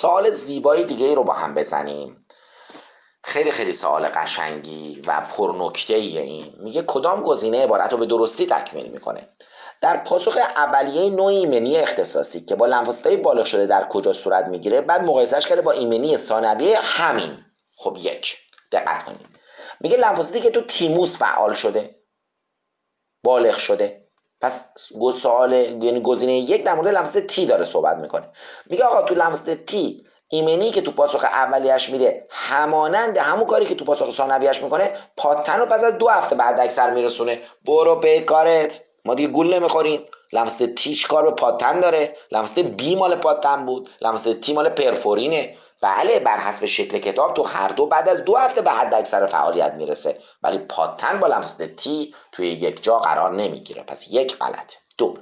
سوال زیبای دیگه ای رو با هم بزنیم. خیلی خیلی سوال قشنگی و پرنکته‌ایه. این میگه کدام گزینه عبارت رو به درستی تکمیل میکنه؟ در پاسخ اولیه نوع ایمنی اختصاصی که با لنفوسیت‌های بالغ شده در کجا صورت میگیره، بعد مقایسهش کرده با ایمنی ثانویه همین. خب یک، دقت کنید، میگه لنفوسیتی که تو تیموس فعال شده، بالغ شده. پس سوال یعنی گزینه یک در مورد لنفوسیت تی داره صحبت میکنه. میگه آقا تو لنفوسیت تی ایمنی که تو پاسخ اولیش میده همانند همون کاری که تو پاسخ ثانویش میکنه، پاتن رو پس از 2 هفته بعد اکثر میرسونه. برو به کارت، ما دیگه گول نمیخوریم. لنفوسیت تی چیکار به پاتن داره؟ لنفوسیت بی مال پاتن بود، لنفوسیت تی مال پرفورینه. بله، بر حسب شکل کتاب تو هر دو بعد از 2 هفته به حد اکثر فعالیت میرسه، ولی پاتن با لنفوسیت تی توی یک جا قرار نمیگیره. پس یک غلطه. دو،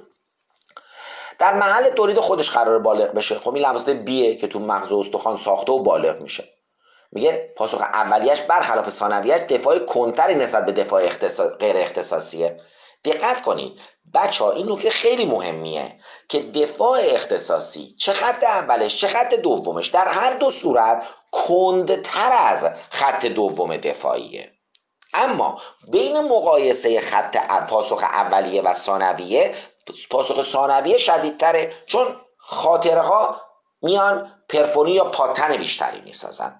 در محل تولید خودش قرار بالغ بشه. خب این لنفوسیت بیه که تو مغز استخوان ساخته و بالغ میشه. میگه پاسخ اولیش برخلاف ثانویش دفاع کنتری نسبت به دفاع غیر اختصاصیه. دقت کنید بچه ها، این نکته خیلی مهمیه که دفاع اختصاصی چه خط اولش چه خط دومش در هر دو صورت کندتر از خط دوم دفاعیه. اما بین مقایسه خط پاسخ اولیه و ثانویه، پاسخ ثانویه شدیدتره، چون خاطره ها میان پرفوری یا پاتن بیشتری میسازن.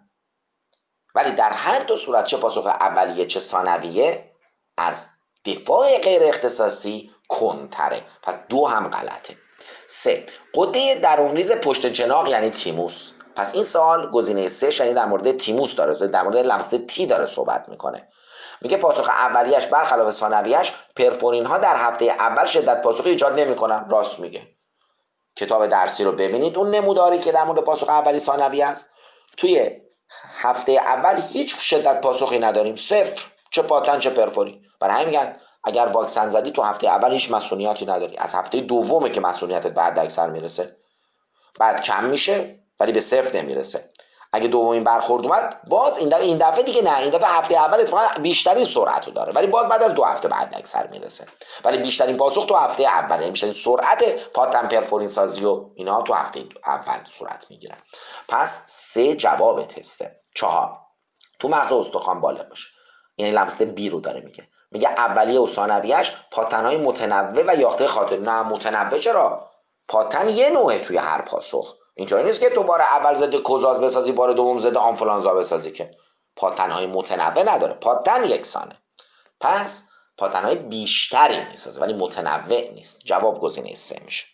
ولی در هر دو صورت چه پاسخ اولیه چه ثانویه از دفاع غیر اختصاصی کندتره. پس دو هم غلطه. سه، غده درونریز پشت جناق یعنی تیموس. پس این سوال گزینه سه یعنی در مورد تیموس داره، در مورد لنفوسیت تی داره صحبت میکنه. میگه پاسخ اولیش برخلاف ثانویش پرفورین ها در هفته اول شدت پاسخی ایجاد نمیکنن. راست میگه. کتاب درسی رو ببینید، اون نموداری که در مورد پاسخ اولی ثانوی است، توی هفته اول هیچ شدت پاسخی نداریم، صفر، چه پاتن چه پرفورین. برای همین میگن اگر واکسن زدی تو هفته اول هیچ مسئولیتی نداری، از هفته دومه که مسئولیتت بعد اکثر میرسه، بعد کم میشه ولی به صفر نمیرسه. اگه دومین برخورد اومد باز این دفعه دیگه نه، این دفعه هفته اول اتفاقا بیشترین سرعت رو داره، ولی باز بعد از 2 هفته بعد اکثر میرسه. ولی بیشترین پاسخ تو هفته اول، یعنی بیشترین سرعت پاتن پرفورین سازی و اینا تو هفته اول صورت میگیره. پس سه جواب تسته. 4، تو مغز استخوان بالغ باشه، یعنی لنفوسیت بی رو داره میگه. میگه اولیه و ثانویش پاتن‌های متنوع و یاخته خاطر. نه متنوع چرا؟ پاتن یه نوعه توی هر پاسخ. اینطوری نیست که تو بار اول ضد کوزاز بسازی بار دوم ضد آنفولانزا بسازی، که پاتن‌های متنوع نداره، پاتن یکسانه. پس پاتن‌های بیشتری میسازه ولی متنوع نیست. جواب گزینه سه میشه.